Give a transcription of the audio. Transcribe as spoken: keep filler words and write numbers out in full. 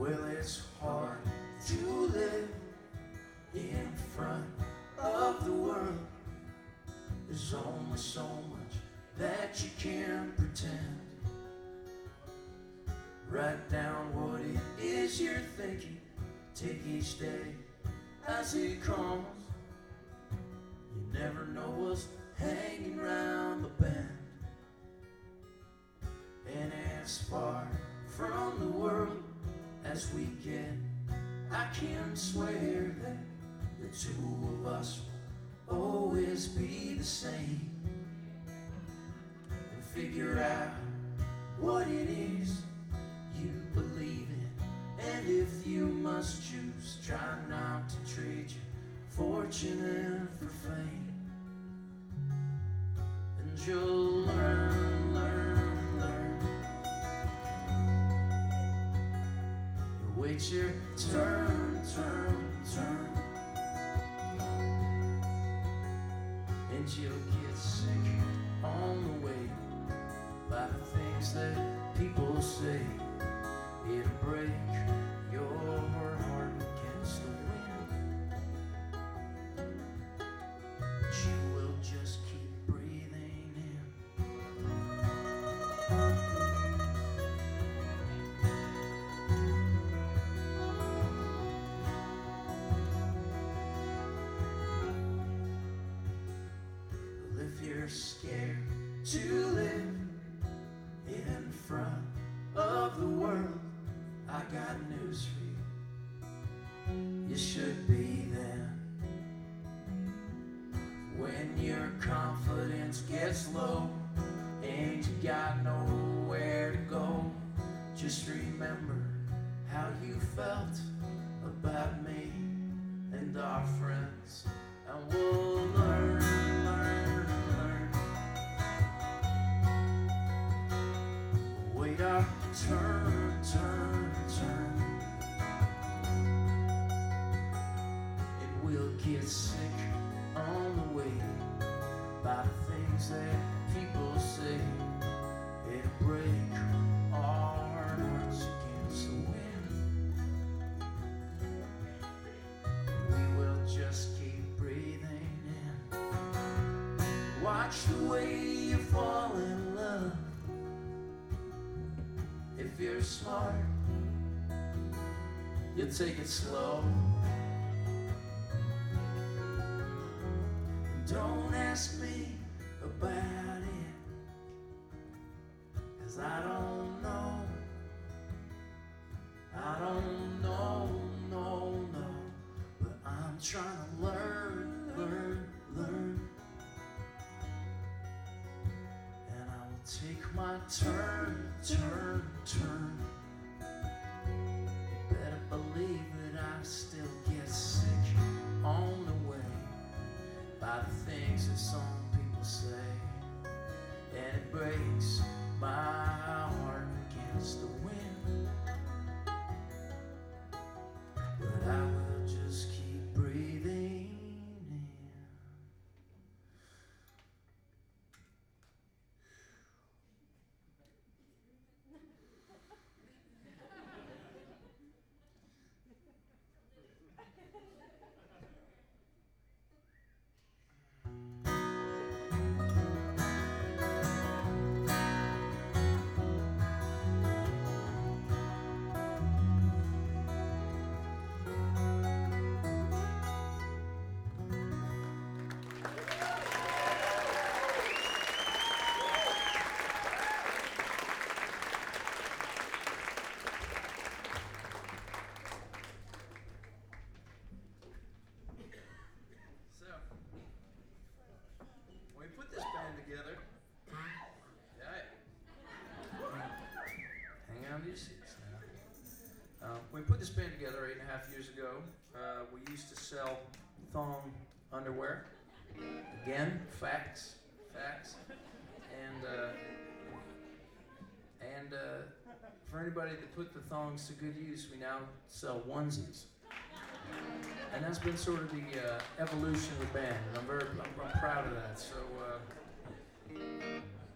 Well, it's hard to live in front of the world. There's only so much that you can pretend. Write down what it is you're thinking. Take each day as it comes. You never know what's hanging round the bend. And as far from the world as we get, I can swear that the two of us will always be the same. And figure out what it is you believe in. And if you must choose, try not to trade your fortune in for fame. And you'll learn, learn, learn. You wait your turn, turn, turn. And you'll get sick on the way by the things that people say. It'll break your heart against the wind, but you will just keep breathing in. Well, if you're scared to live in front of the world, I got news for you. You should be then. When your confidence gets low and you got nowhere to go, just remember how you felt about me and our friends. And we'll learn, learn, learn. Wait our turn, turn, turn. And we'll get sick on the way by the things that people say. It'll break our hearts against the wind. We will just keep breathing in. Watch the way you fall in love. If you're smart, you'll take it slow. Don't ask me about it, 'cause I don't know. I don't know, no, no. But I'm trying to learn, learn, learn. And I will take my turn, turn, turn. You better believe that I still get sick on the way by the things that some people say. And it breaks my heart against the wind. But I will just keep breathing in. We put this band together eight and a half years ago. Uh, we used to sell thong underwear. Again, facts, facts. And uh, and uh, for anybody that put the thongs to good use, we now sell onesies. And that's been sort of the uh, evolution of the band, and I'm very, I'm, I'm proud of that. So uh,